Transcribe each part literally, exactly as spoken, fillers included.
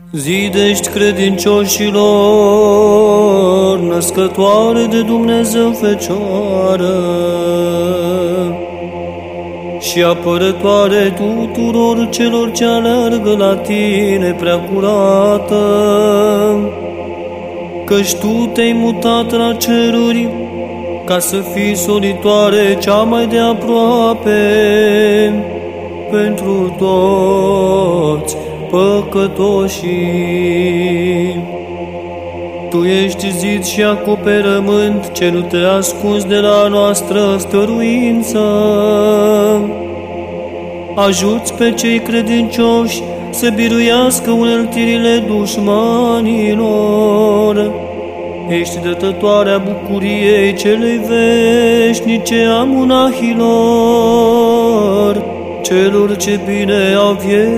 Zidești credincioșilor, născătoare de Dumnezeu Fecioară și apărătoare tuturor celor ce alergă la tine, Preacurată, căci tu te-ai mutat la ceruri ca să fii solitoare cea mai de aproape pentru toți păcătoșii. Tu ești zid și acoperământ ce nu te ascunzi de la noastră stăruință. Ajuți pe cei credincioși să biruiască uneltirile dușmanilor. Ești dătătoarea bucuriei celei veșnice a monahilor, celor ce bine au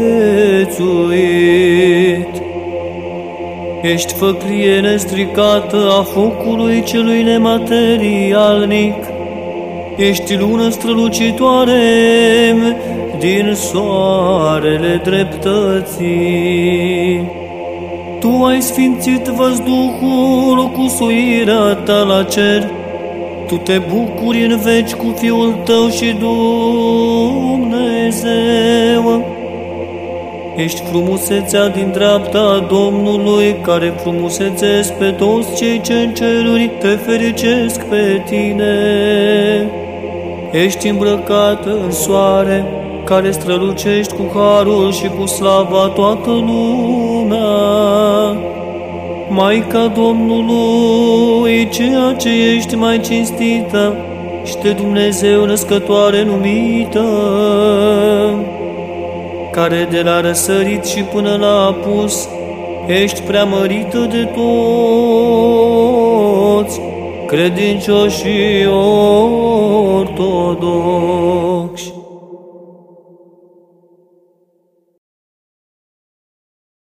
viețuit. Ești făclie nestricată a focului celui nematerialnic. Ești lună strălucitoare din soarele dreptății. Tu ai sfințit văzduhul cu suirea ta la cer. Tu te bucuri în veci cu Fiul tău și Dumnezeu. Ești frumusețea din dreapta Domnului, care frumusețesc pe toți cei ce în ceruri te fericesc pe tine. Ești îmbrăcată în soare, care strălucești cu harul și cu slava toată lumea. Maica Domnului, ceea ce ești mai cinstită și de Dumnezeu născătoare numită, care de la răsărit și până la apus ești preamărită de toți credincioșii ortodoxi.